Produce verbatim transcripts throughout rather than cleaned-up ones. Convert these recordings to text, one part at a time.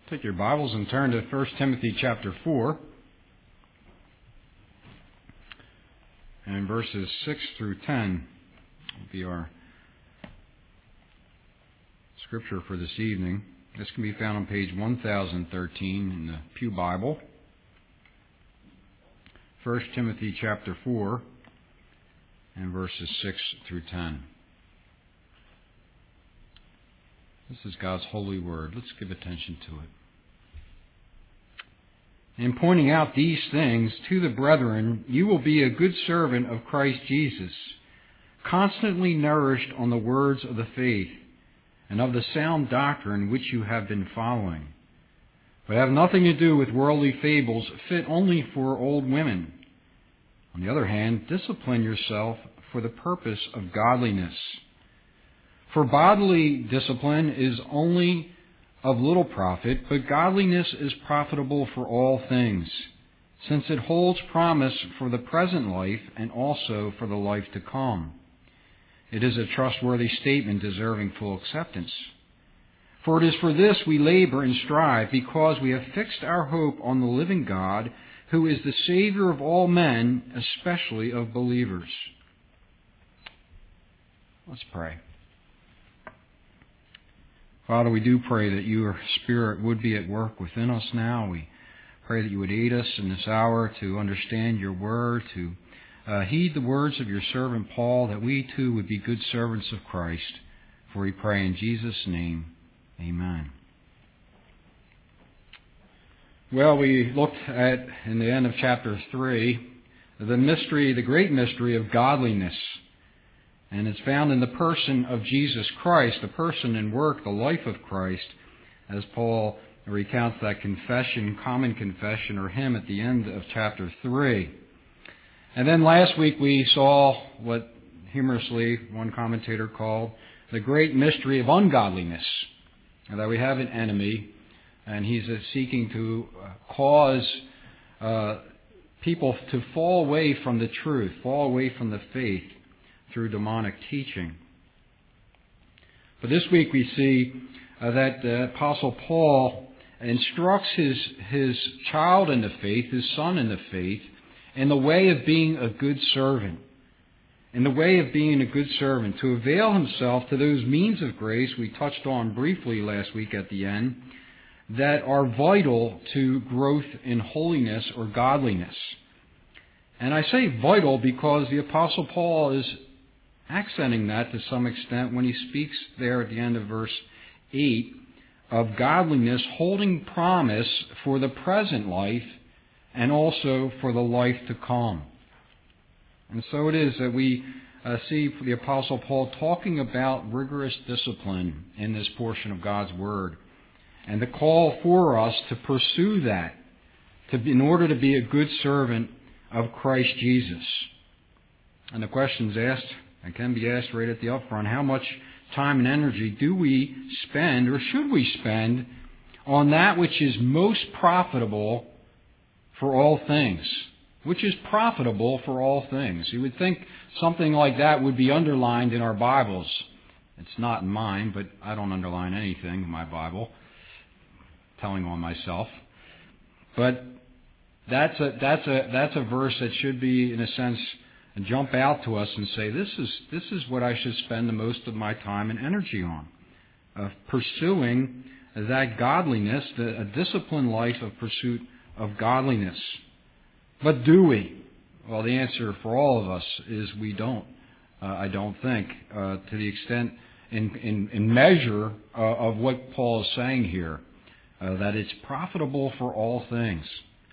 Take your Bibles and turn to First Timothy chapter four and verses six through ten will be our scripture for this evening. This can be found on page one thousand thirteen in the Pew Bible. First Timothy chapter four and verses six through ten. This is God's holy word. Let's give attention to it. In pointing out these things to the brethren, you will be a good servant of Christ Jesus, constantly nourished on the words of the faith and of the sound doctrine which you have been following. But have nothing to do with worldly fables fit only for old women. On the other hand, discipline yourself for the purpose of godliness. For bodily discipline is only of little profit, but godliness is profitable for all things, since it holds promise for the present life and also for the life to come. It is a trustworthy statement deserving full acceptance. For it is for this we labor and strive, because we have fixed our hope on the living God, who is the Savior of all men, especially of believers. Let's pray. Father, we do pray that your Spirit would be at work within us now. We pray that you would aid us in this hour to understand your word, to uh, heed the words of your servant Paul, that we too would be good servants of Christ. For we pray in Jesus' name, amen. Well, we looked at, in the end of chapter three, the mystery, the great mystery of godliness. And it's found in the person of Jesus Christ, the person and work, the life of Christ, as Paul recounts that confession, common confession, or hymn at the end of chapter three. And then last week we saw what humorously one commentator called the great mystery of ungodliness, and that we have an enemy, and he's seeking to cause uh, people to fall away from the truth, fall away from the faith, through demonic teaching. But this week we see uh, that the Apostle Paul instructs his, his child in the faith, his son in the faith, in the way of being a good servant. In the way of being a good servant, to avail himself to those means of grace we touched on briefly last week at the end, that are vital to growth in holiness or godliness. And I say vital because the Apostle Paul is accenting that to some extent when he speaks there at the end of verse eight of godliness holding promise for the present life and also for the life to come. And so it is that we uh, see the Apostle Paul talking about rigorous discipline in this portion of God's Word, and the call for us to pursue that to, in order to be a good servant of Christ Jesus. And the question's asked, and can be asked right at the upfront, how much time and energy do we spend, or should we spend, on that which is most profitable for all things? Which is profitable for all things. You would think something like that would be underlined in our Bibles. It's not in mine, but I don't underline anything in my Bible. Telling on myself. But that's a that's a that's a verse that should be, in a sense, jump out to us and say, this is this is what I should spend the most of my time and energy on, of pursuing that godliness, the, a disciplined life of pursuit of godliness. But do we? Well, the answer for all of us is we don't. Uh, I don't think, uh, to the extent in in, in measure uh, of what Paul is saying here, uh, that it's profitable for all things.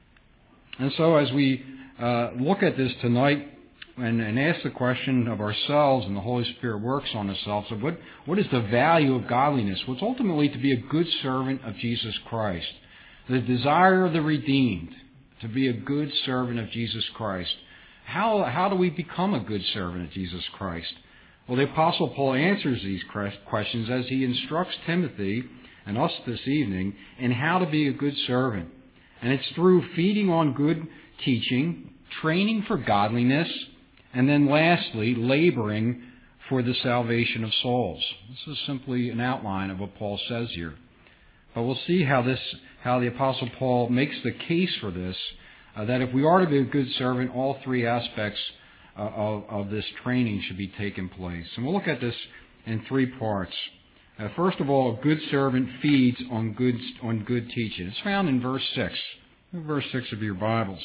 And so, as we uh, look at this tonight, And, and ask the question of ourselves, and the Holy Spirit works on ourselves, of what, what is the value of godliness? What's ultimately to be a good servant of Jesus Christ. The desire of the redeemed, to be a good servant of Jesus Christ. How, how do we become a good servant of Jesus Christ? Well, the Apostle Paul answers these questions as he instructs Timothy and us this evening in how to be a good servant. And it's through feeding on good teaching, training for godliness, and then lastly, laboring for the salvation of souls. This is simply an outline of what Paul says here. But we'll see how this, how the Apostle Paul makes the case for this, uh, that if we are to be a good servant, all three aspects uh, of, of this training should be taking place. And we'll look at this in three parts. Uh, first of all, a good servant feeds on good, on good teaching. It's found in verse six. Verse six of your Bibles.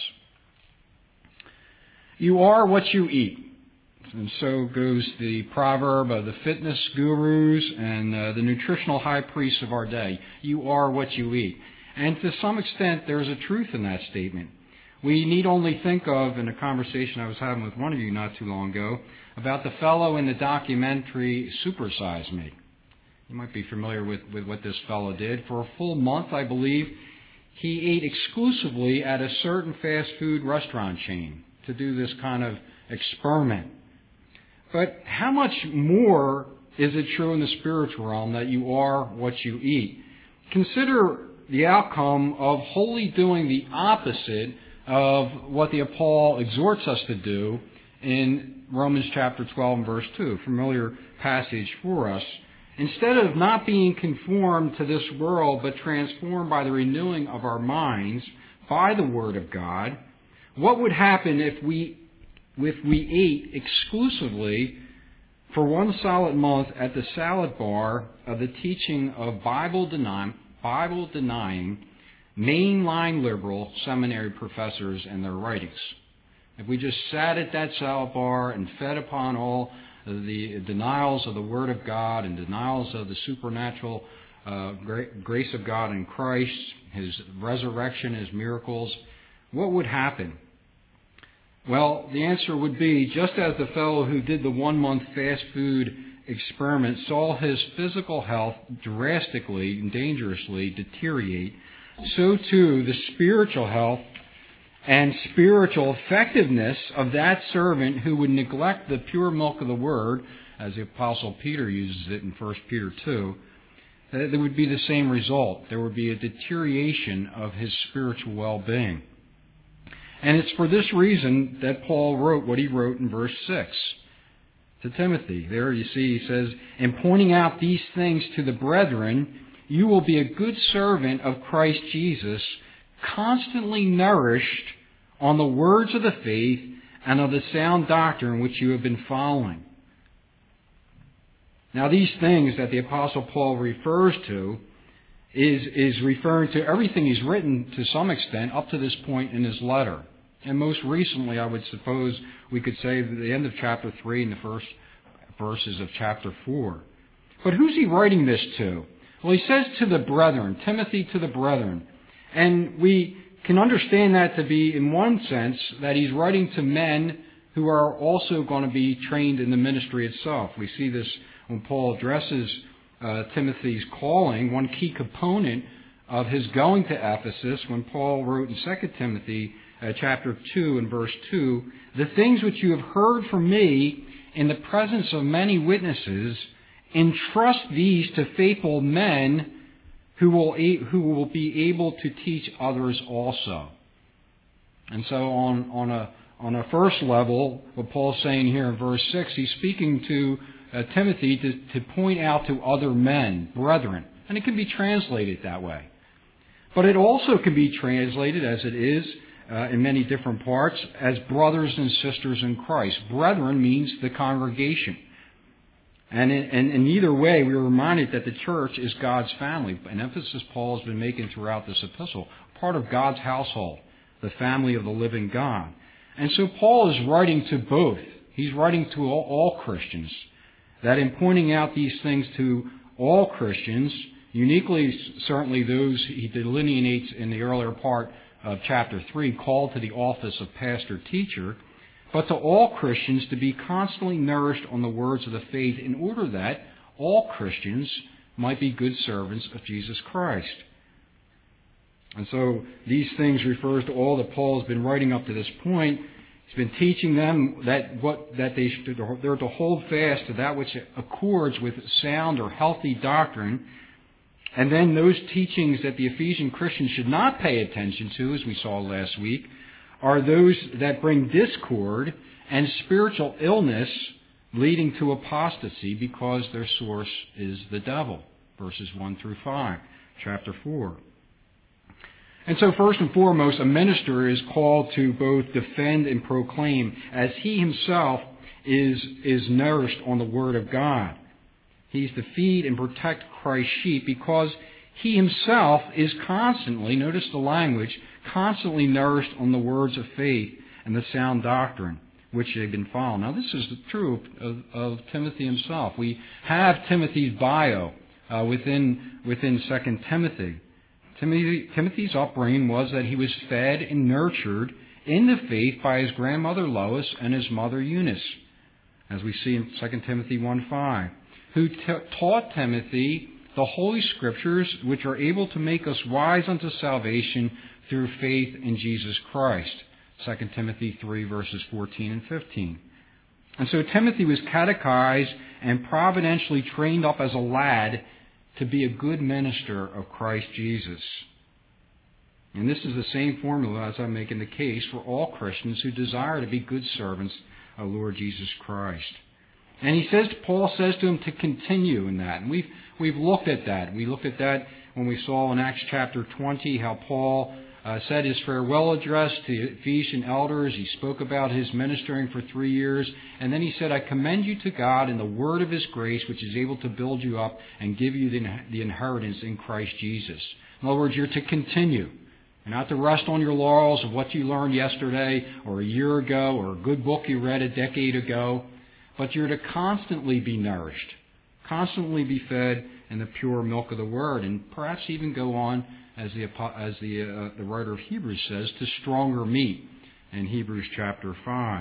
You are what you eat. And so goes the proverb of the fitness gurus and uh, the nutritional high priests of our day. You are what you eat. And to some extent, there's a truth in that statement. We need only think of, in a conversation I was having with one of you not too long ago, about the fellow in the documentary Super Size Me. You might be familiar with, with what this fellow did. For a full month, I believe, he ate exclusively at a certain fast food restaurant chain to do this kind of experiment. But how much more is it true in the spiritual realm that you are what you eat? Consider the outcome of wholly doing the opposite of what the Paul exhorts us to do in Romans chapter twelve and verse two, familiar passage for us. Instead of not being conformed to this world, but transformed by the renewing of our minds by the Word of God, what would happen if we if we ate exclusively for one solid month at the salad bar of the teaching of Bible-denying, Bible-denying, mainline liberal seminary professors and their writings? If we just sat at that salad bar and fed upon all the denials of the Word of God and denials of the supernatural uh, grace of God in Christ, His resurrection, His miracles, what would happen? Well, the answer would be, just as the fellow who did the one-month fast food experiment saw his physical health drastically and dangerously deteriorate, so too the spiritual health and spiritual effectiveness of that servant who would neglect the pure milk of the Word, as the Apostle Peter uses it in First Peter two, there would be the same result. There would be a deterioration of his spiritual well-being. And it's for this reason that Paul wrote what he wrote in verse six to Timothy. There you see he says, "In pointing out these things to the brethren, you will be a good servant of Christ Jesus, constantly nourished on the words of the faith and of the sound doctrine which you have been following." Now these things that the Apostle Paul refers to is, is referring to everything he's written to some extent up to this point in his letter. And most recently, I would suppose we could say the end of chapter three and the first verses of chapter four. But who's he writing this to? Well, he says to the brethren, Timothy to the brethren. And we can understand that to be, in one sense, that he's writing to men who are also going to be trained in the ministry itself. We see this when Paul addresses uh, Timothy's calling, one key component of his going to Ephesus, when Paul wrote in Second Timothy uh, chapter two and verse two, "The things which you have heard from me in the presence of many witnesses, entrust these to faithful men who will who will be able to teach others also." And so on, on a on a first level, what Paul's saying here in verse six, he's speaking to uh, Timothy to, to point out to other men, brethren. And it can be translated that way. But it also can be translated, as it is uh, in many different parts, as brothers and sisters in Christ. Brethren means the congregation. And in, and in either way, we are reminded that the church is God's family. An emphasis Paul has been making throughout this epistle. Part of God's household, the family of the living God. And so Paul is writing to both. He's writing to all, all Christians. That in pointing out these things to all Christians, uniquely certainly those he delineates in the earlier part of chapter three, called to the office of pastor-teacher, but to all Christians to be constantly nourished on the words of the faith in order that all Christians might be good servants of Jesus Christ. And so these things refers to all that Paul has been writing up to this point. He's been teaching them that what that they should, they're to hold fast to that which accords with sound or healthy doctrine. And then those teachings that the Ephesian Christians should not pay attention to, as we saw last week, are those that bring discord and spiritual illness leading to apostasy because their source is the devil. Verses one through five. chapter four. And so first and foremost, a minister is called to both defend and proclaim, as he himself is, is nourished on the Word of God. He's to feed and protect Christ's sheep because he himself is constantly, notice the language, constantly nourished on the words of faith and the sound doctrine which they've been following. Now this is true of, of Timothy himself. We have Timothy's bio uh, within, within Second Timothy. Timothy. Timothy's upbringing was that he was fed and nurtured in the faith by his grandmother Lois and his mother Eunice, as we see in Second Timothy one five, who t- taught Timothy the Holy Scriptures, which are able to make us wise unto salvation through faith in Jesus Christ. Second Timothy three, verses fourteen and fifteen. And so Timothy was catechized and providentially trained up as a lad to be a good minister of Christ Jesus. And this is the same formula as I'm making the case for all Christians who desire to be good servants of Lord Jesus Christ. And he says, Paul says to him to continue in that. And we've, we've looked at that. We looked at that when we saw in Acts chapter twenty how Paul uh, said his farewell address to the Ephesian elders. He spoke about his ministering for three years. And then he said, I commend you to God and the word of his grace, which is able to build you up and give you the, the inheritance in Christ Jesus. In other words, you're to continue. You're not to rest on your laurels of what you learned yesterday or a year ago or a good book you read a decade ago. But you're to constantly be nourished, constantly be fed in the pure milk of the Word, and perhaps even go on, as the as the uh, the writer of Hebrews says, to stronger meat in Hebrews chapter five.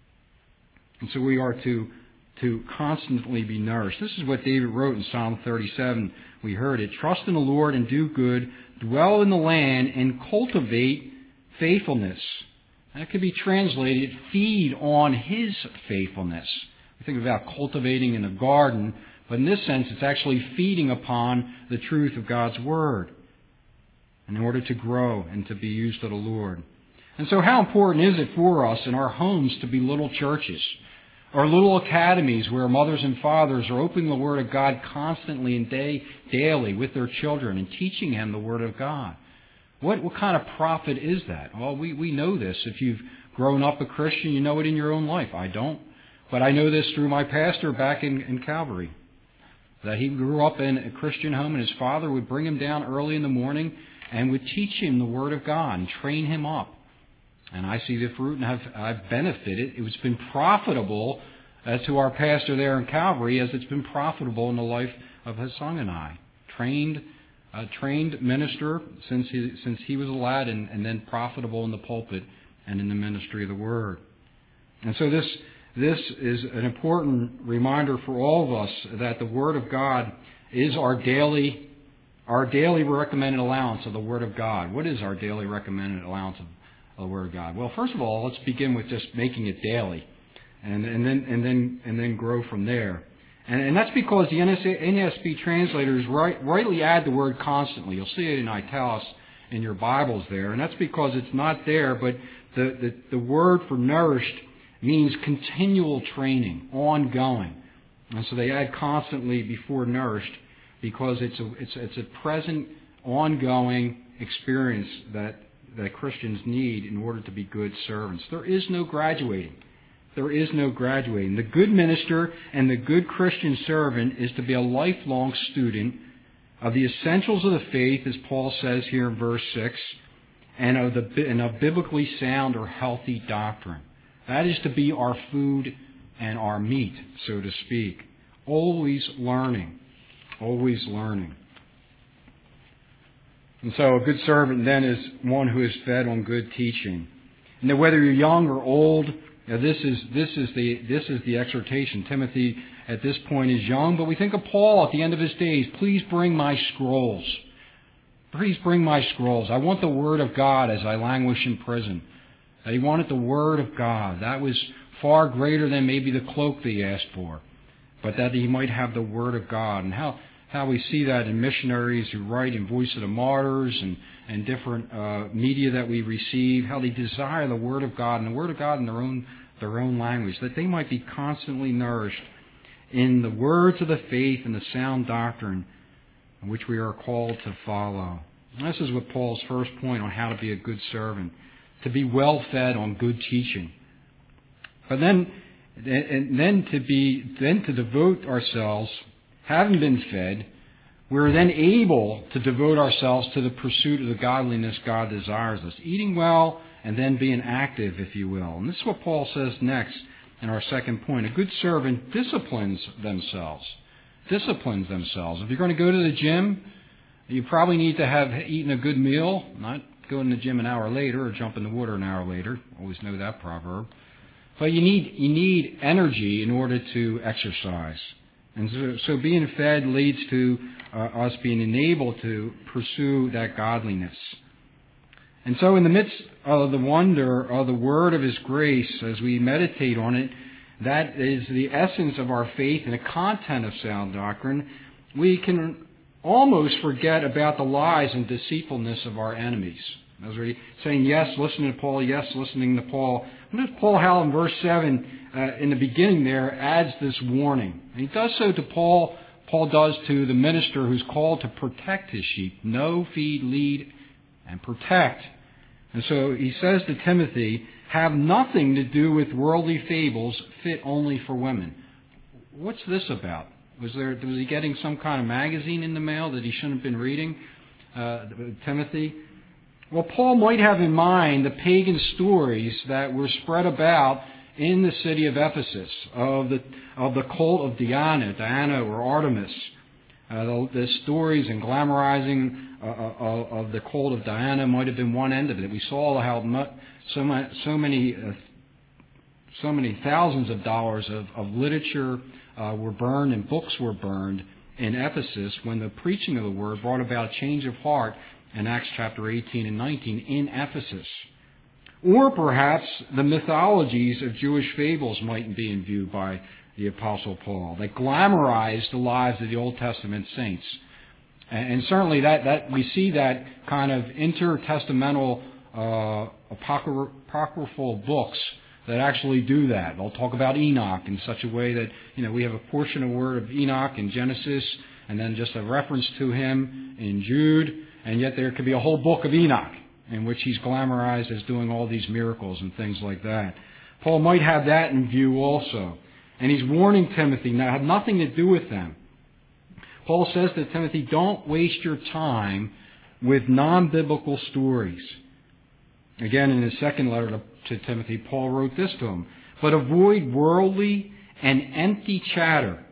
And so we are to to constantly be nourished. This is what David wrote in Psalm thirty-seven. We heard it: trust in the Lord and do good, dwell in the land and cultivate faithfulness. That could be translated, feed on His faithfulness. We think about cultivating in a garden, but in this sense it's actually feeding upon the truth of God's Word in order to grow and to be used of the Lord. And so how important is it for us in our homes to be little churches or little academies where mothers and fathers are opening the Word of God constantly and day, daily with their children and teaching them the Word of God? What, what kind of profit is that? Well, we, we know this. If you've grown up a Christian, you know it in your own life. I don't. But I know this through my pastor back in, in Calvary, that he grew up in a Christian home and his father would bring him down early in the morning and would teach him the Word of God and train him up. And I see the fruit and have, I've benefited. It's been profitable uh, to our pastor there in Calvary as it's been profitable in the life of his son and I. Trained A trained minister since he, since he was a lad, and, and then profitable in the pulpit and in the ministry of the Word. And so this this is an important reminder for all of us that the Word of God is our daily our daily recommended allowance of the Word of God. What is our daily recommended allowance of the Word of God? Well, first of all, let's begin with just making it daily, and, and then and then and then grow from there. And, and that's because the N A S B translators right, rightly add the word constantly. You'll see it in italics in your Bibles there. And that's because it's not there, but the, the, the word for nourished means continual training, ongoing. And so they add constantly before nourished because it's a, it's, it's a present, ongoing experience that, that Christians need in order to be good servants. There is no graduating. There is no graduating. The good minister and the good Christian servant is to be a lifelong student of the essentials of the faith, as Paul says here in verse six, and of, the, and of biblically sound or healthy doctrine. That is to be our food and our meat, so to speak. Always learning. Always learning. And so a good servant then is one who is fed on good teaching. And whether you're young or old, Now this is this is the this is the exhortation. Timothy at this point is young, but we think of Paul at the end of his days. Please bring my scrolls. Please bring my scrolls. I want the Word of God as I languish in prison. He wanted the Word of God. That was far greater than maybe the cloak that he asked for, but that he might have the Word of God. And how how we see that in missionaries who write in Voice of the Martyrs and and different uh, media that we receive, how they desire the Word of God and the Word of God in their own their own language, that they might be constantly nourished in the words of the faith and the sound doctrine which we are called to follow. And this is what Paul's first point on how to be a good servant, to be well fed on good teaching. But then, and then to be, then to devote ourselves, having been fed, we're then able to devote ourselves to the pursuit of the godliness God desires us, eating well and then being active, if you will. And this is what Paul says next in our second point. A good servant disciplines themselves. Disciplines themselves. If you're going to go to the gym, you probably need to have eaten a good meal, not go in the gym an hour later or jump in the water an hour later. Always know that proverb. But you need you need energy in order to exercise. And so, so being fed leads to uh, us being enabled to pursue that godliness. And so in the midst of the wonder of the word of His grace, as we meditate on it, that is the essence of our faith and the content of sound doctrine, we can almost forget about the lies and deceitfulness of our enemies. I was already saying yes, listening to Paul, yes, listening to Paul. Notice Paul how in verse seven, uh, in the beginning there, adds this warning. And he does so to Paul, Paul does to the minister who's called to protect his sheep. Know, feed, lead, and protect. And so he says to Timothy, have nothing to do with worldly fables fit only for women. What's this about? Was there was he getting some kind of magazine in the mail that he shouldn't have been reading, uh, Timothy? Well, Paul might have in mind the pagan stories that were spread about in the city of Ephesus of the of the cult of Diana, Diana or Artemis. Uh, the, the stories and glamorizing uh, of, of the cult of Diana might have been one end of it. We saw how much, so many so many uh, so many thousands of dollars of, of literature uh, were burned and books were burned in Ephesus when the preaching of the word brought about a change of heart in Acts chapter eighteen and nineteen in Ephesus. Or perhaps the mythologies of Jewish fables might be in view by the Apostle Paul, that glamorized the lives of the Old Testament saints. And certainly that, that we see that kind of intertestamental uh, apocryphal books that actually do that. They'll talk about Enoch in such a way that, you know, we have a portion of the word of Enoch in Genesis and then just a reference to him in Jude, and yet there could be a whole book of Enoch in which he's glamorized as doing all these miracles and things like that. Paul might have that in view also. And he's warning Timothy, now have nothing to do with them. Paul says to Timothy, don't waste your time with non-biblical stories. Again, in his second letter to, to Timothy, Paul wrote this to him, but avoid worldly and empty chatter.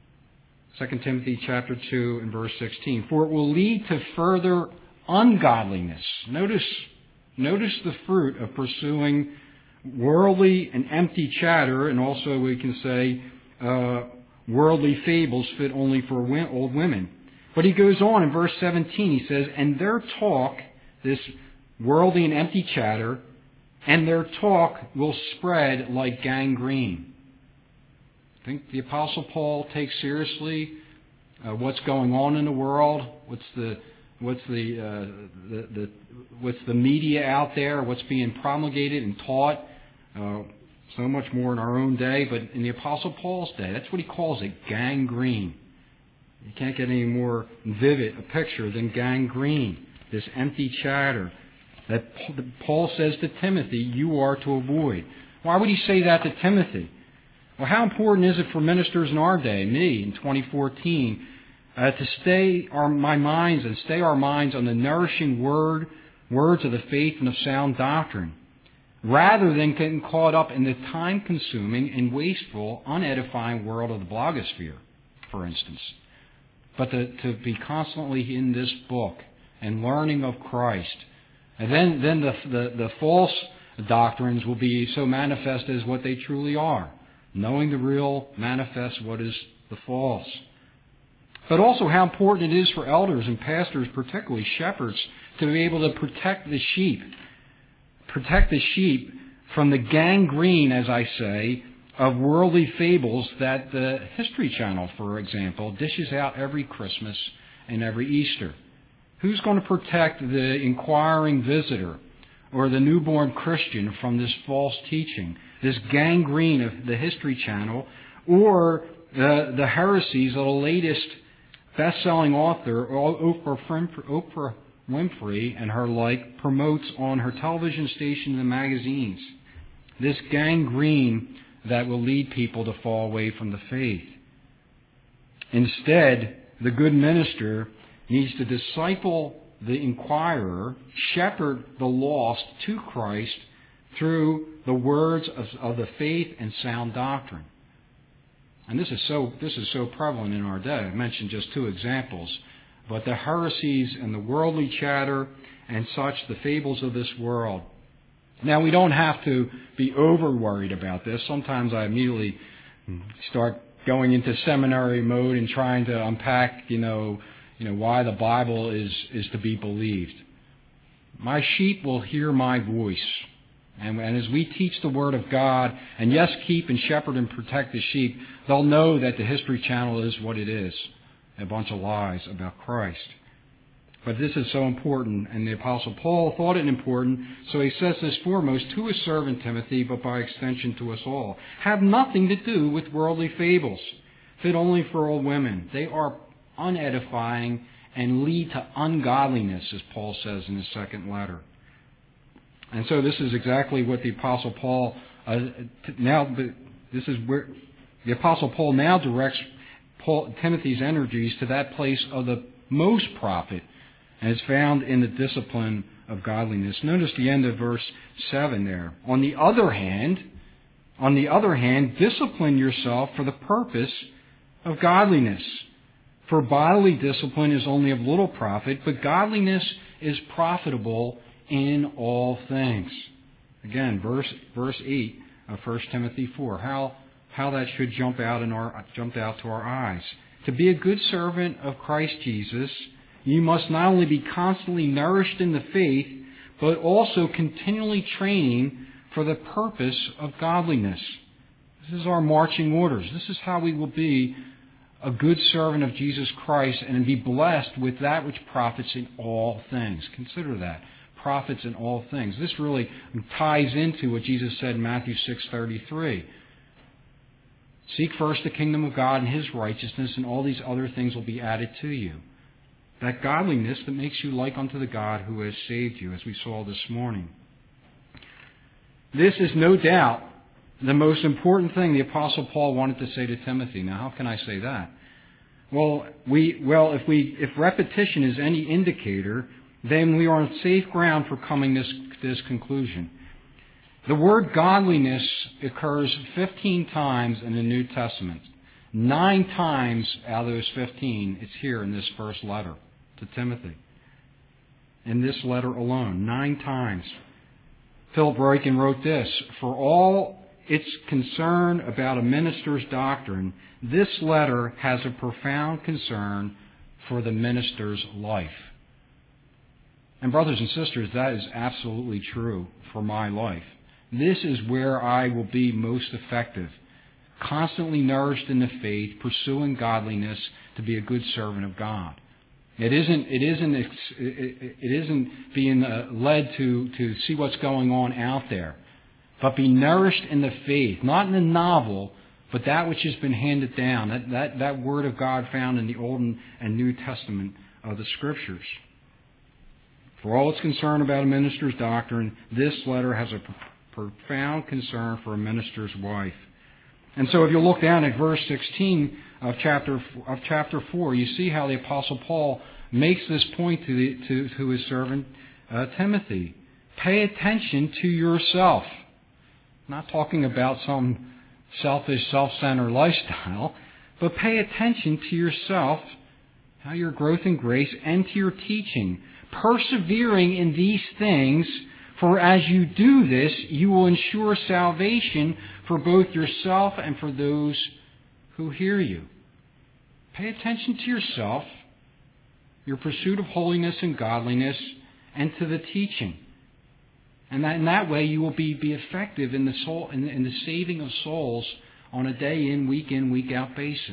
Second Timothy chapter two and verse sixteen. For it will lead to further ungodliness. Notice, notice the fruit of pursuing worldly and empty chatter, and also we can say uh, worldly fables fit only for old women. But he goes on in verse seventeen, he says, and their talk, this worldly and empty chatter, and their talk will spread like gangrene. I think the Apostle Paul takes seriously uh, what's going on in the world, what's the what's the, uh, the the what's the media out there, what's being promulgated and taught. Uh, so much more in our own day, but in the Apostle Paul's day, that's what he calls it, gangrene. You can't get any more vivid a picture than gangrene, this empty chatter that Paul says to Timothy, you are to avoid. Why would he say that to Timothy? Well, how important is it for ministers in our day, me in twenty fourteen, uh, to stay our, my minds and stay our minds on the nourishing word, words of the faith and of sound doctrine, rather than getting caught up in the time-consuming and wasteful, unedifying world of the blogosphere, for instance. But to, to be constantly in this book and learning of Christ. And then, then the, the, the false doctrines will be so manifest as what they truly are. Knowing the real manifests what is the false. But also how important it is for elders and pastors, particularly shepherds, to be able to protect the sheep. Protect the sheep from the gangrene, as I say, of worldly fables that the History Channel, for example, dishes out every Christmas and every Easter. Who's going to protect the inquiring visitor or the newborn Christian from this false teaching, this gangrene of the History Channel, or the, the heresies of the latest best-selling author Oprah Winfrey and her like promotes on her television stations and magazines. This gangrene that will lead people to fall away from the faith. Instead, the good minister needs to disciple the inquirer, shepherd the lost to Christ through the words of, of the faith and sound doctrine. And this is so this is so prevalent in our day. I mentioned just two examples. But the heresies and the worldly chatter and such, the fables of this world. Now, we don't have to be over worried about this. Sometimes I immediately start going into seminary mode and trying to unpack, you know, you know, why the Bible is, is to be believed. My sheep will hear my voice. And, and as we teach the Word of God, and yes, keep and shepherd and protect the sheep, they'll know that the History Channel is what it is, a bunch of lies about Christ. But this is so important, and the Apostle Paul thought it important, so he says this foremost to his servant Timothy, but by extension to us all. Have nothing to do with worldly fables, fit only for old women. They are unedifying and lead to ungodliness, as Paul says in his second letter. And so this is exactly what the Apostle Paul, uh, now, this is where the Apostle Paul now directs Paul, Timothy's energies to that place of the most profit, and is found in the discipline of godliness. Notice the end of verse seven there. On the other hand, on the other hand, discipline yourself for the purpose of godliness. For bodily discipline is only of little profit, but godliness is profitable in all things. Again, verse verse eight of First Timothy four. How how that should jump out in our jump out to our eyes. To be a good servant of Christ Jesus, you must not only be constantly nourished in the faith, but also continually training for the purpose of godliness. This is our marching orders. This is how we will be a good servant of Jesus Christ and be blessed with that which profits in all things. Consider that. Profits in all things. This really ties into what Jesus said in Matthew six thirty-three. Seek first the kingdom of God and His righteousness, and all these other things will be added to you. That godliness that makes you like unto the God who has saved you, as we saw this morning. This is no doubt the most important thing the Apostle Paul wanted to say to Timothy. Now, how can I say that? Well, we well if we if repetition is any indicator, then we are on safe ground for coming to this, this conclusion. The word godliness occurs fifteen times in the New Testament. Nine times out of those fifteen, it's here in this first letter to Timothy. In this letter alone, nine times. Philip Ryken wrote this, for all its concern about a minister's doctrine, this letter has a profound concern for the minister's life. And brothers and sisters, that is absolutely true for my life. This is where I will be most effective. Constantly nourished in the faith, pursuing godliness to be a good servant of God. It isn't. It isn't. It isn't being led to to see what's going on out there, but be nourished in the faith, not in the novel, but that which has been handed down. That that that word of God found in the Old and New Testament of the Scriptures. For all its concern about a minister's doctrine, this letter has a profound concern for a minister's wife. And so if you look down at verse sixteen of chapter of chapter four, you see how the Apostle Paul makes this point to the, to, to his servant uh, Timothy. Pay attention to yourself. Not talking about some selfish, self-centered lifestyle, but pay attention to yourself, how your growth in grace, and to your teaching. Persevering in these things, for as you do this, you will ensure salvation for both yourself and for those who hear you. Pay attention to yourself, your pursuit of holiness and godliness, and to the teaching. And that in that way you will be, be effective in the soul in the, in the saving of souls on a day in, week in, week out basis.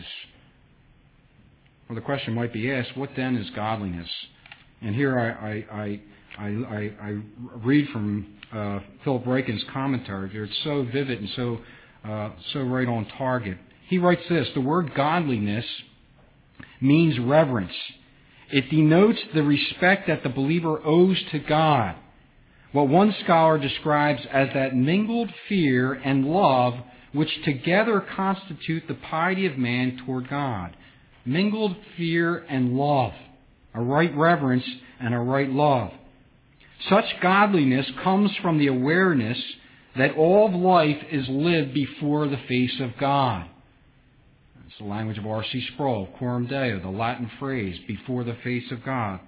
Well, the question might be asked, what then is godliness? And here I I, I, I, I read from uh, Philip Ryken's commentary here. It's so vivid and so uh, so right on target. He writes this: the word godliness means reverence. It denotes the respect that the believer owes to God. What one scholar describes as that mingled fear and love which together constitute the piety of man toward God. Mingled fear and love. A right reverence and a right love. Such godliness comes from the awareness that all of life is lived before the face of God. It's the language of R C Sproul, Coram Deo, the Latin phrase, before the face of God.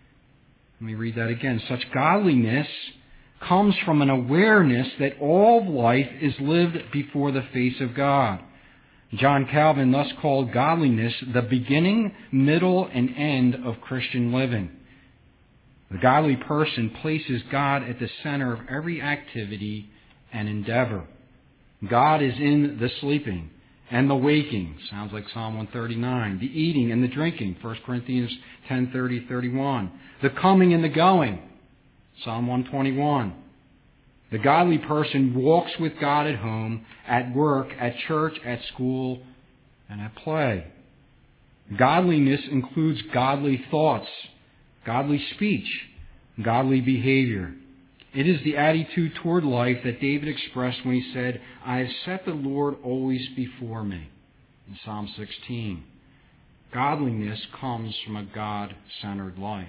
Let me read that again. Such godliness comes from an awareness that all of life is lived before the face of God. John Calvin thus called godliness the beginning, middle, and end of Christian living. The godly person places God at the center of every activity and endeavor. God is in the sleeping and the waking. Sounds like Psalm one thirty-nine. The eating and the drinking. First Corinthians ten thirty, thirty-one. The coming and the going. Psalm one twenty-one. The godly person walks with God at home, at work, at church, at school, and at play. Godliness includes godly thoughts, godly speech, godly behavior. It is the attitude toward life that David expressed when he said, I have set the Lord always before me, in Psalm sixteen. Godliness comes from a God-centered life.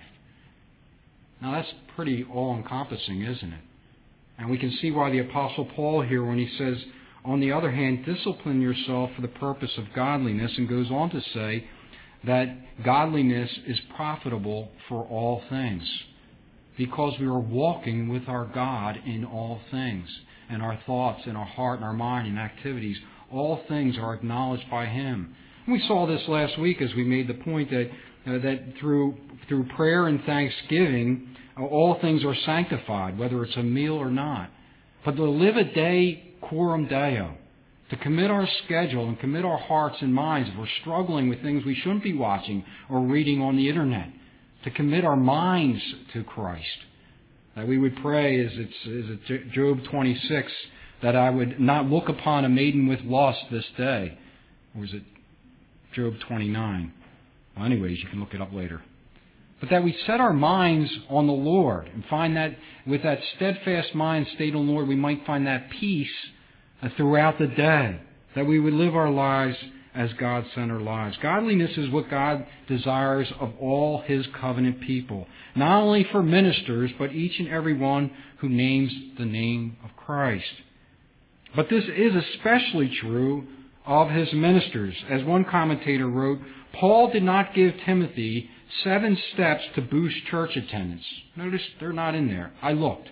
Now that's pretty all-encompassing, isn't it? And we can see why the Apostle Paul here, when he says, on the other hand, discipline yourself for the purpose of godliness, and goes on to say that godliness is profitable for all things. Because we are walking with our God in all things. And our thoughts, and our heart, and our mind, and activities, all things are acknowledged by Him. And we saw this last week as we made the point that uh, that through through prayer and thanksgiving, uh, all things are sanctified, whether it's a meal or not. But to live a day coram deo, to commit our schedule and commit our hearts and minds if we're struggling with things we shouldn't be watching or reading on the internet, to commit our minds to Christ. That we would pray, as it's, as it's Job twenty-six, that I would not look upon a maiden with lust this day. Or is it Job twenty-nine? Well, anyways, you can look it up later. But that we set our minds on the Lord and find that with that steadfast mind stayed on the Lord, we might find that peace throughout the day. That we would live our lives as God-centered lives. Godliness is what God desires of all His covenant people. Not only for ministers, but each and every one who names the name of Christ. But this is especially true of His ministers. As one commentator wrote, Paul did not give Timothy seven steps to boost church attendance. Notice they're not in there. I looked.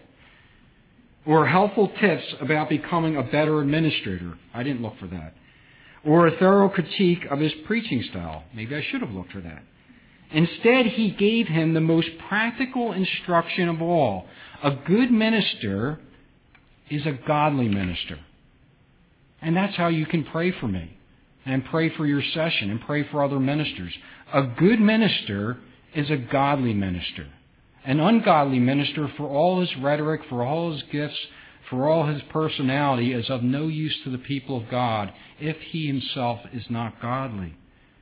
Or helpful tips about becoming a better administrator. I didn't look for that. Or a thorough critique of his preaching style. Maybe I should have looked for that. Instead, he gave him the most practical instruction of all. A good minister is a godly minister. And that's how you can pray for me. And pray for your session. And pray for other ministers. A good minister is a godly minister. An ungodly minister, for all his rhetoric, for all his gifts, for all his personality, is of no use to the people of God if he himself is not godly.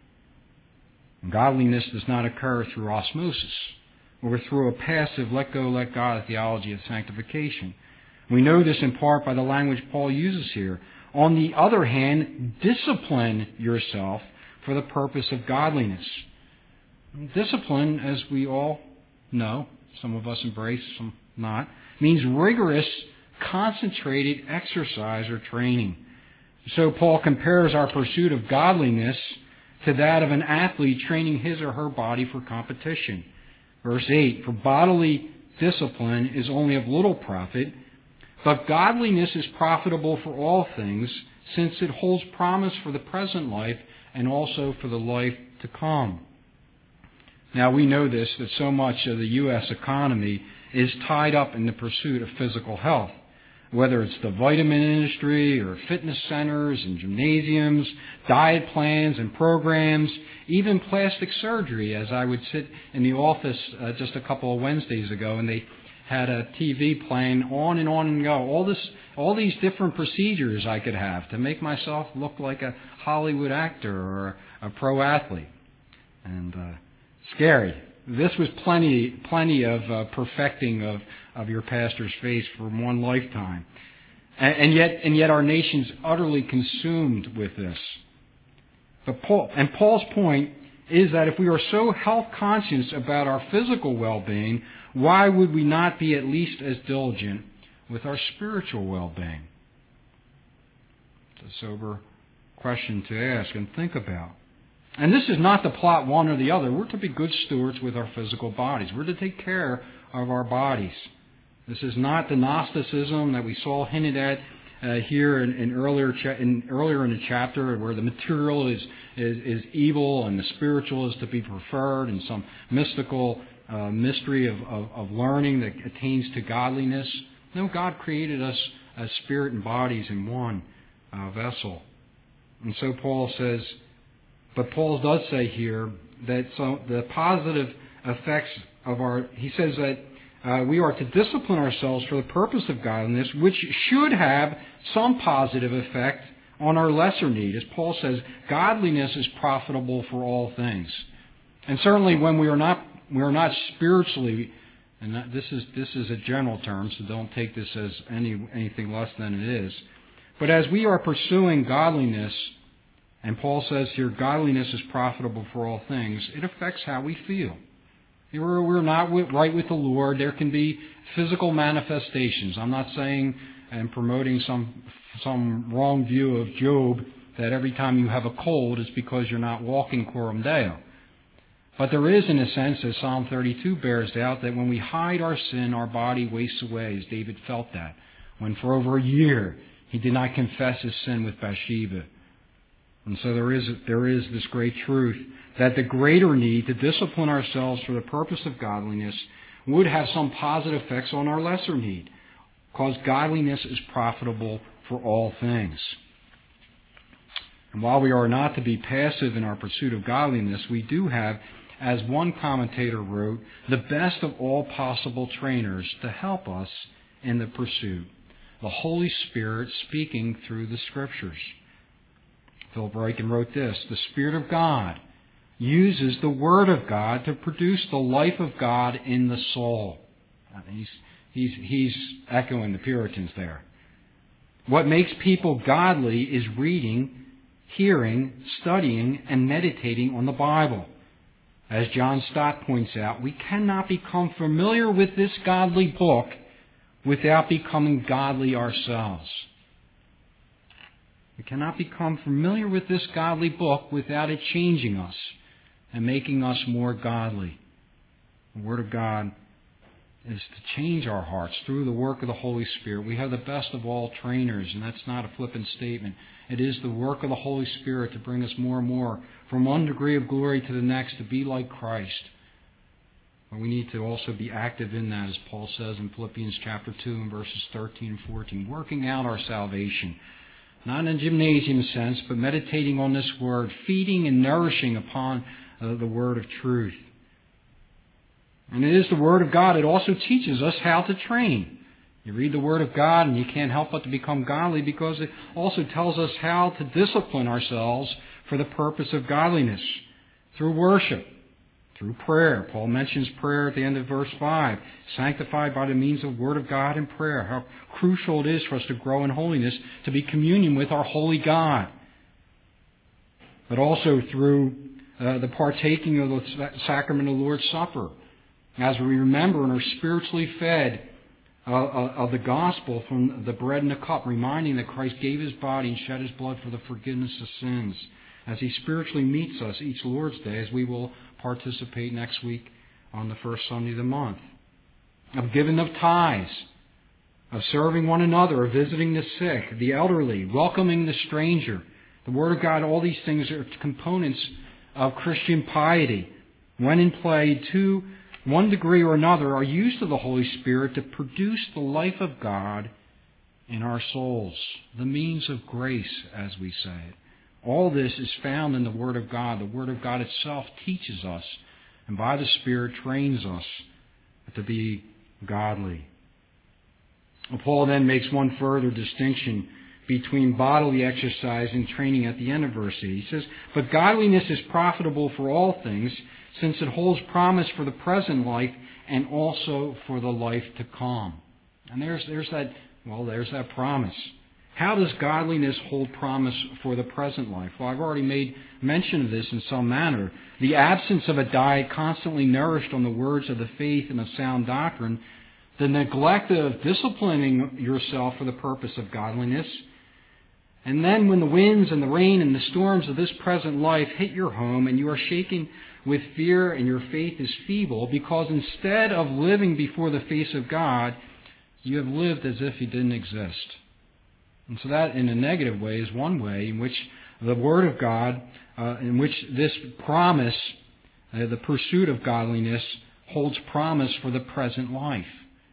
Godliness does not occur through osmosis or through a passive let go, let God theology of sanctification. We know this in part by the language Paul uses here. On the other hand, discipline yourself for the purpose of godliness. Discipline, as we all know, some of us embrace, some not, means rigorous, concentrated exercise or training. So Paul compares our pursuit of godliness to that of an athlete training his or her body for competition. Verse eight, for bodily discipline is only of little profit, but godliness is profitable for all things, since it holds promise for the present life and also for the life to come. Now we know this, that so much of the U S economy is tied up in the pursuit of physical health. Whether it's the vitamin industry or fitness centers and gymnasiums, diet plans and programs, even plastic surgery, as I would sit in the office uh, just a couple of Wednesdays ago and they had a T V playing on and on and go. All this, all these different procedures I could have to make myself look like a Hollywood actor or a pro athlete. and uh, scary. This was plenty, plenty of uh, perfecting of, of your pastor's faith from one lifetime. And, and yet, and yet our nation's utterly consumed with this. But Paul, and Paul's point is that if we are so health conscious about our physical well-being, why would we not be at least as diligent with our spiritual well-being? It's a sober question to ask and think about. And this is not to plot one or the other. We're to be good stewards with our physical bodies. We're to take care of our bodies. This is not the Gnosticism that we saw hinted at uh, here in, in earlier cha- in, earlier in the chapter, where the material is, is is evil and the spiritual is to be preferred, and some mystical uh, mystery of, of, of learning that attains to godliness. No, God created us as spirit and bodies in one uh, vessel. And so Paul says, but Paul does say here that so the positive effects of our, he says that uh, we are to discipline ourselves for the purpose of godliness, which should have some positive effect on our lesser need. As Paul says, godliness is profitable for all things. And certainly when we are not, we are not spiritually, and that, this is this is a general term, so don't take this as any anything less than it is. But as we are pursuing godliness, and Paul says here, godliness is profitable for all things, it affects how we feel. If we're not right with the Lord, there can be physical manifestations. I'm not saying and promoting some some wrong view of Job that every time you have a cold it's because you're not walking coram deo. But there is, in a sense, as Psalm thirty-two bears out, that when we hide our sin, our body wastes away, as David felt that, when for over a year he did not confess his sin with Bathsheba. And so there is there is this great truth that the greater need to discipline ourselves for the purpose of godliness would have some positive effects on our lesser need, because godliness is profitable for all things. And while we are not to be passive in our pursuit of godliness, we do have, as one commentator wrote, the best of all possible trainers to help us in the pursuit. The Holy Spirit speaking through the Scriptures. Philip Ryken wrote this: the Spirit of God uses the Word of God to produce the life of God in the soul. He's, he's, he's echoing the Puritans there. What makes people godly is reading, hearing, studying, and meditating on the Bible. As John Stott points out, we cannot become familiar with this godly book without becoming godly ourselves. We cannot become familiar with this godly book without it changing us and making us more godly. The Word of God is to change our hearts through the work of the Holy Spirit. We have the best of all trainers, and that's not a flippant statement. It is the work of the Holy Spirit to bring us more and more from one degree of glory to the next to be like Christ. But we need to also be active in that, as Paul says in Philippians chapter two and verses thirteen and fourteen, working out our salvation. Not in a gymnasium sense, but meditating on this Word, feeding and nourishing upon uh, the Word of truth. And it is the Word of God. It also teaches us how to train. You read the Word of God and you can't help but to become godly, because it also tells us how to discipline ourselves for the purpose of godliness through worship, through prayer. Paul mentions prayer at the end of verse five. Sanctified by the means of the Word of God and prayer. How crucial it is for us to grow in holiness, to be communion with our holy God. But also through uh, the partaking of the sacrament of the Lord's Supper. As we remember and are spiritually fed uh, of the gospel from the bread and the cup, reminding that Christ gave His body and shed His blood for the forgiveness of sins. As He spiritually meets us each Lord's Day, as we will participate next week on the first Sunday of the month. Of giving of tithes, of serving one another, of visiting the sick, the elderly, welcoming the stranger. The Word of God, all these things are components of Christian piety. When in play, to one degree or another, are used of the Holy Spirit to produce the life of God in our souls. The means of grace, as we say it. All this is found in the Word of God. The Word of God itself teaches us, and by the Spirit trains us to be godly. Paul then makes one further distinction between bodily exercise and training at the end of verse eight. He says, "But godliness is profitable for all things, since it holds promise for the present life and also for the life to come." And there's there's that well, there's that promise. How does godliness hold promise for the present life? Well, I've already made mention of this in some manner. The absence of a diet constantly nourished on the words of the faith and of sound doctrine, the neglect of disciplining yourself for the purpose of godliness, and then when the winds and the rain and the storms of this present life hit your home and you are shaken with fear and your faith is feeble, because instead of living before the face of God, you have lived as if He didn't exist. And so that, in a negative way, is one way in which the Word of God, uh, in which this promise, uh, the pursuit of godliness, holds promise for the present life.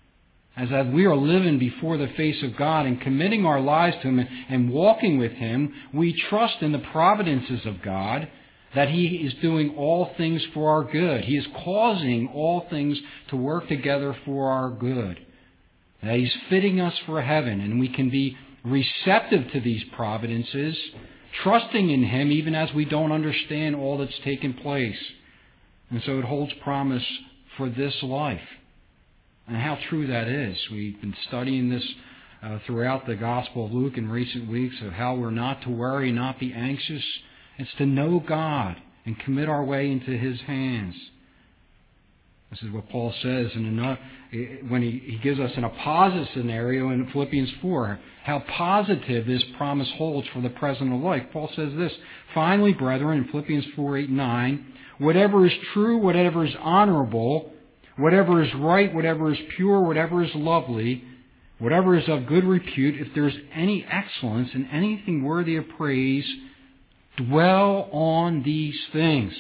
As as we are living before the face of God and committing our lives to Him and, and walking with Him, we trust in the providences of God, that He is doing all things for our good. He is causing all things to work together for our good. That He's fitting us for heaven, and we can be receptive to these providences, trusting in Him even as we don't understand all that's taken place. And so it holds promise for this life. And how true that is. We've been studying this uh, throughout the Gospel of Luke in recent weeks, of how we're not to worry, not be anxious. It's to know God and commit our way into His hands. This is what Paul says in another, when he, he gives us an opposite scenario in Philippians four, how positive this promise holds for the present life. Paul says this, "Finally, brethren," in Philippians four, eight, nine, "whatever is true, whatever is honorable, whatever is right, whatever is pure, whatever is lovely, whatever is of good repute, if there is any excellence and anything worthy of praise, dwell on these things."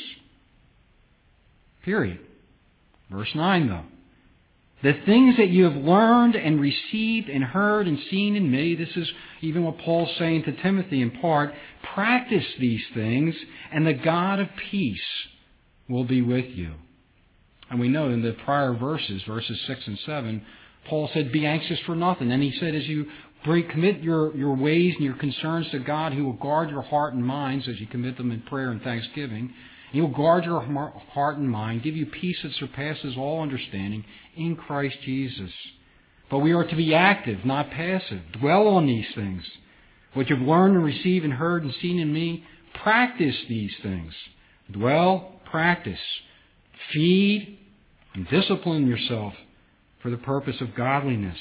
Period. Verse nine, though. "The things that you have learned and received and heard and seen in me," this is even what Paul's saying to Timothy in part, "practice these things, and the God of peace will be with you." And we know in the prior verses, verses six and seven, Paul said, "Be anxious for nothing." And he said, as you bring, commit your, your ways and your concerns to God, He will guard your heart and minds as you commit them in prayer and thanksgiving. He will guard your heart and mind, give you peace that surpasses all understanding in Christ Jesus. But we are to be active, not passive. Dwell on these things. What you've learned and received and heard and seen in me, practice these things. Dwell, practice. Feed and discipline yourself for the purpose of godliness.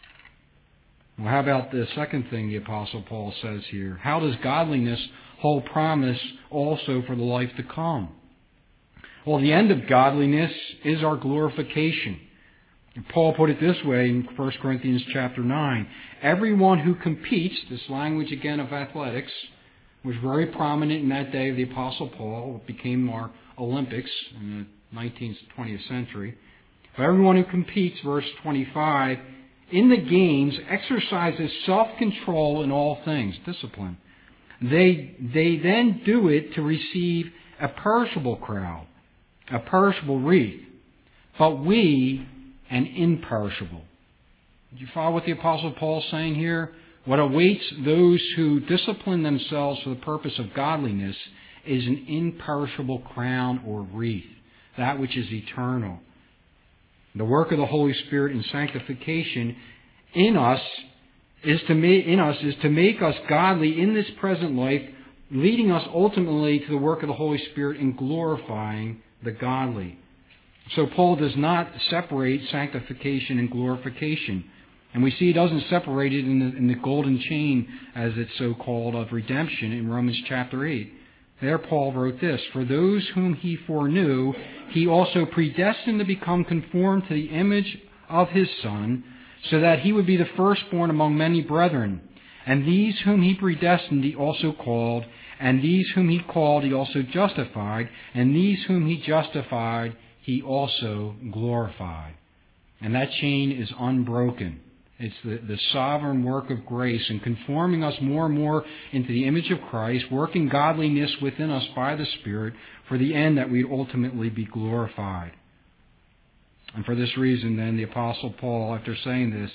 Well, how about the second thing the Apostle Paul says here? How does godliness hold promise also for the life to come? Well, the end of godliness is our glorification. Paul put it this way in First Corinthians chapter nine. "Everyone who competes," this language again of athletics, was very prominent in that day of the Apostle Paul. It became our Olympics in the nineteenth, twentieth century. "But everyone who competes," verse twenty-five, "in the games exercises self-control in all things," discipline. They, they then do it to receive a perishable crown, a perishable wreath, but we an imperishable. Did you follow what the Apostle Paul is saying here? What awaits those who discipline themselves for the purpose of godliness is an imperishable crown or wreath, that which is eternal. The work of the Holy Spirit in sanctification in us is to make, in us is to make us godly in this present life, leading us ultimately to the work of the Holy Spirit in glorifying the godly. So Paul does not separate sanctification and glorification. And we see he doesn't separate it in the, in the golden chain, as it's so called, of redemption in Romans chapter eight. There Paul wrote this, "For those whom He foreknew, He also predestined to become conformed to the image of His Son, so that He would be the firstborn among many brethren. And these whom He predestined, He also called. And these whom He called, He also justified. And these whom He justified, He also glorified." And that chain is unbroken. It's the, the sovereign work of grace in conforming us more and more into the image of Christ, working godliness within us by the Spirit for the end that we'd ultimately be glorified. And for this reason, then, the Apostle Paul, after saying this,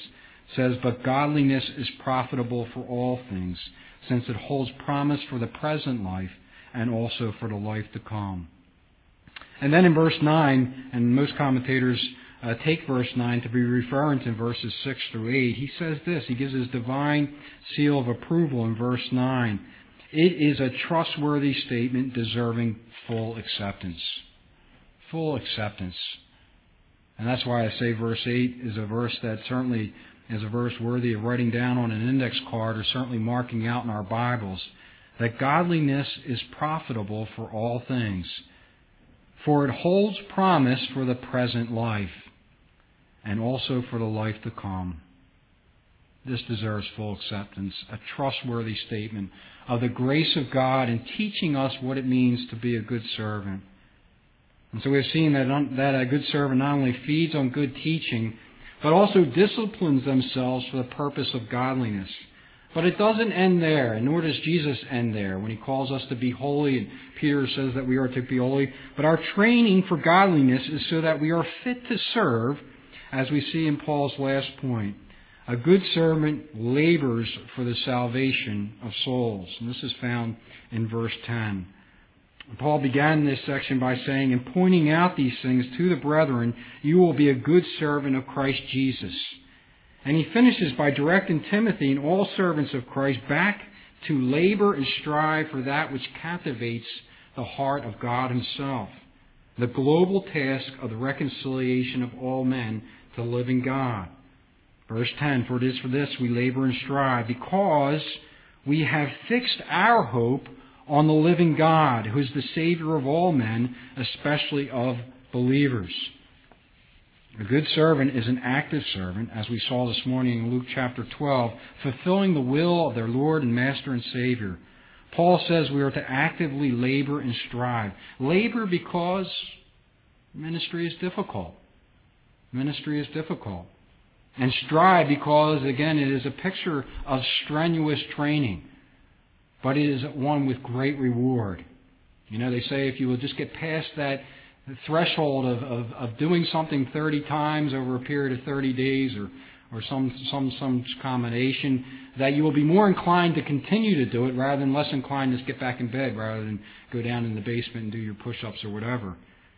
says, "But godliness is profitable for all things, since it holds promise for the present life and also for the life to come." And then in verse nine, and most commentators uh, take verse nine to be referring to verses six through eight, he says this, he gives his divine seal of approval in verse nine. It is a trustworthy statement deserving full acceptance. Full acceptance. And that's why I say verse eight is a verse that certainly is a verse worthy of writing down on an index card or certainly marking out in our Bibles, that godliness is profitable for all things, for it holds promise for the present life and also for the life to come. This deserves full acceptance, a trustworthy statement of the grace of God in teaching us what it means to be a good servant. And so we have seen that, that a good servant not only feeds on good teaching, but also disciplines themselves for the purpose of godliness. But it doesn't end there, and nor does Jesus end there when he calls us to be holy, and Peter says that we are to be holy. But our training for godliness is so that we are fit to serve, as we see in Paul's last point. A good servant labors for the salvation of souls. And this is found in verse ten. Paul began this section by saying, "In pointing out these things to the brethren, you will be a good servant of Christ Jesus." And he finishes by directing Timothy and all servants of Christ back to labor and strive for that which captivates the heart of God himself, the global task of the reconciliation of all men to the living God. Verse ten, "For it is for this we labor and strive, because we have fixed our hope on the living God, who is the Savior of all men, especially of believers." A good servant is an active servant, as we saw this morning in Luke chapter twelve, fulfilling the will of their Lord and Master and Savior. Paul says we are to actively labor and strive. Labor because ministry is difficult. Ministry is difficult. And strive because, again, it is a picture of strenuous training. But it is one with great reward. You know, they say if you will just get past that threshold of, of, of doing something thirty times over a period of thirty days or, or some, some, some combination, that you will be more inclined to continue to do it rather than less inclined to just get back in bed rather than go down in the basement and do your push-ups or whatever.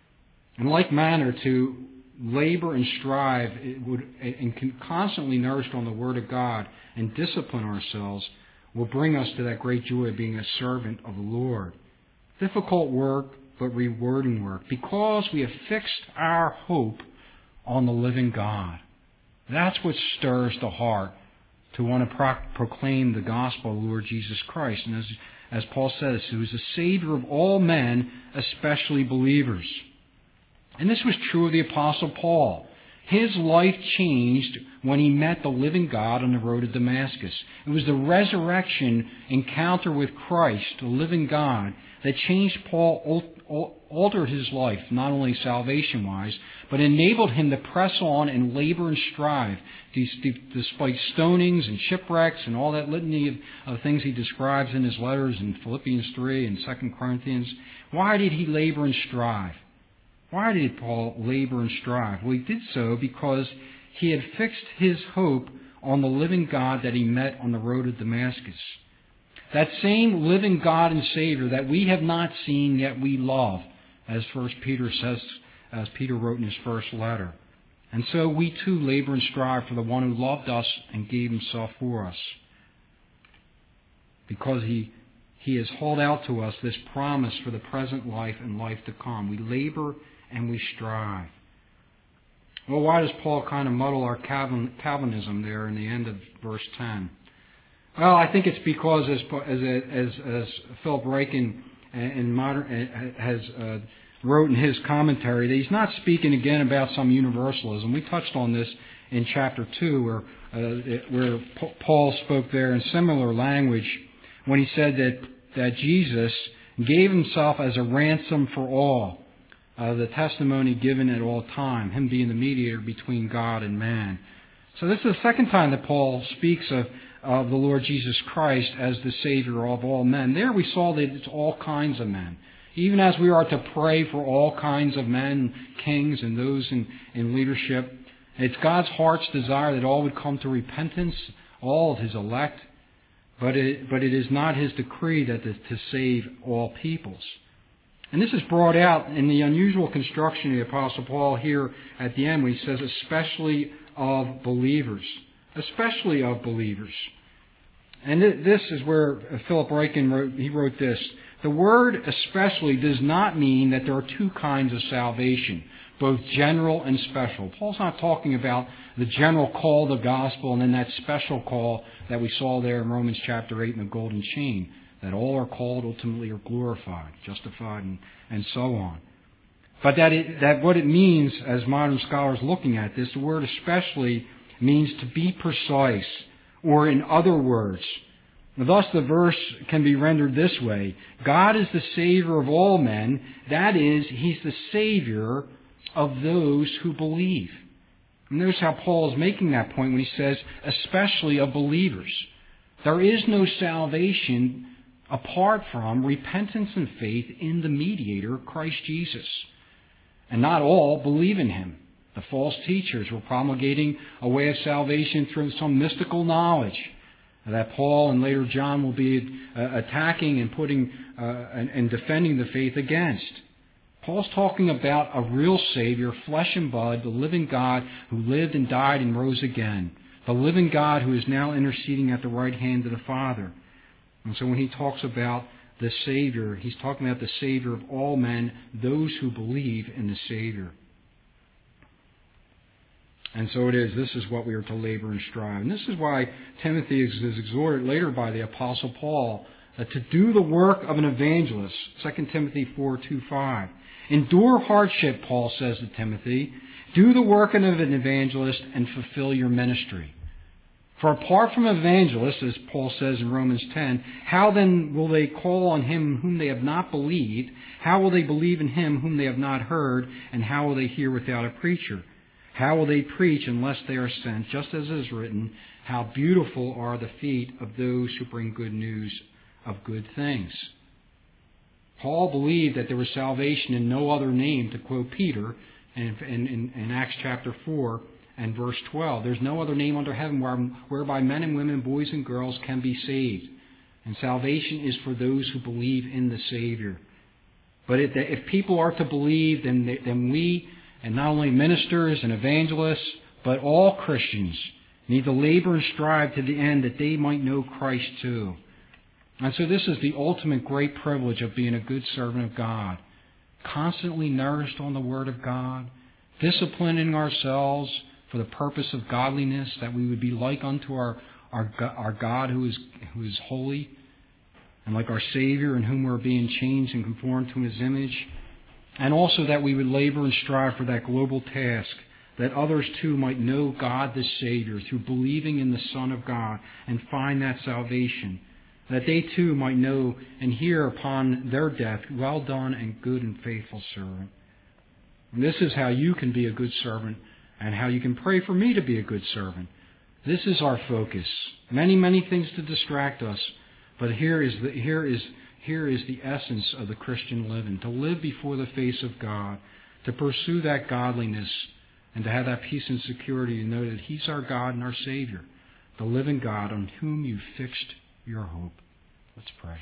In like manner, to labor and strive it would, and constantly nourished on the Word of God and discipline ourselves will bring us to that great joy of being a servant of the Lord. Difficult work, but rewarding work, because we have fixed our hope on the living God. That's what stirs the heart to want to pro- proclaim the gospel of the Lord Jesus Christ. And as, as Paul says, who is the Savior of all men, especially believers. And this was true of the Apostle Paul. His life changed when he met the living God on the road to Damascus. It was the resurrection encounter with Christ, the living God, that changed Paul, altered his life, not only salvation-wise, but enabled him to press on and labor and strive, despite stonings and shipwrecks and all that litany of, of things he describes in his letters in Philippians three and Second Corinthians. Why did he labor and strive? Why did Paul labor and strive? Well, he did so because he had fixed his hope on the living God that he met on the road to Damascus. That same living God and Savior that we have not seen yet we love, as First Peter says, as Peter wrote in his first letter. And so we too labor and strive for the one who loved us and gave himself for us. Because he, he has hauled out to us this promise for the present life and life to come. We labor and we strive. Well, why does Paul kind of muddle our Calvin, Calvinism there in the end of verse ten? Well, I think it's because, as as as, as Philip Ryken in modern has uh, wrote in his commentary, that he's not speaking again about some universalism. We touched on this in chapter two, where uh, where Paul spoke there in similar language when he said that that Jesus gave himself as a ransom for all. Uh, the testimony given at all time, him being the mediator between God and man. So this is the second time that Paul speaks of, of the Lord Jesus Christ as the Savior of all men. There we saw that it's all kinds of men. Even as we are to pray for all kinds of men, kings, and those in, in leadership, It's God's heart's desire that all would come to repentance, all of His elect, but it, but it is not His decree that to, to save all peoples. And this is brought out in the unusual construction of the Apostle Paul here at the end when he says, especially of believers. Especially of believers. And this is where Philip Ryken wrote, he wrote this. The word especially does not mean that there are two kinds of salvation, both general and special. Paul's not talking about the general call to the gospel and then that special call that we saw there in Romans chapter eight in the golden chain, that all are called ultimately are glorified, justified, and, and so on. But that, it, that what it means, as modern scholars looking at this, the word especially means to be precise, or in other words. Thus the verse can be rendered this way. God is the Savior of all men. That is, He's the Savior of those who believe. And notice how Paul is making that point when he says, especially of believers. There is no salvation apart from repentance and faith in the mediator, Christ Jesus. And not all believe in Him. The false teachers were promulgating a way of salvation through some mystical knowledge that Paul and later John will be uh, attacking and putting uh, and, and defending the faith against. Paul's talking about a real Savior, flesh and blood, the living God who lived and died and rose again. The living God who is now interceding at the right hand of the Father. And so when he talks about the Savior, he's talking about the Savior of all men, those who believe in the Savior. And so it is. This is what we are to labor and strive. And this is why Timothy is, is exhorted later by the Apostle Paul uh, to do the work of an evangelist. Second Timothy four, two, five. Endure hardship, Paul says to Timothy. Do the work of an evangelist and fulfill your ministry. For apart from evangelists, as Paul says in Romans ten, how then will they call on Him whom they have not believed? How will they believe in Him whom they have not heard? And how will they hear without a preacher? How will they preach unless they are sent? Just as is written, how beautiful are the feet of those who bring good news of good things. Paul believed that there was salvation in no other name, to quote Peter in, in, in Acts chapter four and verse twelve. There's no other name under heaven where, whereby men and women, boys and girls can be saved. And salvation is for those who believe in the Savior. But if, if people are to believe, then, they, then we, and not only ministers and evangelists, but all Christians need to labor and strive to the end that they might know Christ too. And so this is the ultimate great privilege of being a good servant of God. Constantly nourished on the Word of God, disciplining ourselves for the purpose of godliness, that we would be like unto our, our, our God who is, who is holy, and like our Savior in whom we're being changed and conformed to His image. And also that we would labor and strive for that global task, that others too might know God the Savior through believing in the Son of God and find that salvation. That they too might know and hear upon their death, well done and good and faithful servant. And this is how you can be a good servant and how you can pray for me to be a good servant. This is our focus. Many, many things to distract us, but here is the, here is Here is the essence of the Christian living, to live before the face of God, to pursue that godliness, and to have that peace and security to know that He's our God and our Savior, the living God on whom you fixed your hope. Let's pray.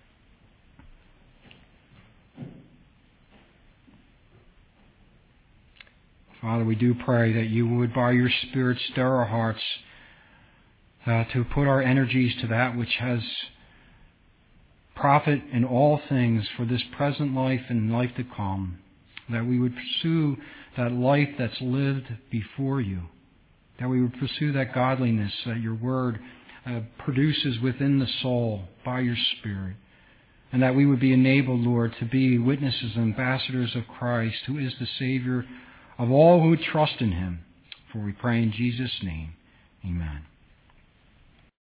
Father, we do pray that You would, by Your Spirit, stir our hearts uh, to put our energies to that which has profit in all things for this present life and life to come, that we would pursue that life that's lived before You, that we would pursue that godliness that Your Word uh, produces within the soul by Your Spirit, and that we would be enabled, Lord, to be witnesses and ambassadors of Christ, who is the Savior of all who trust in Him. For we pray in Jesus' name, amen.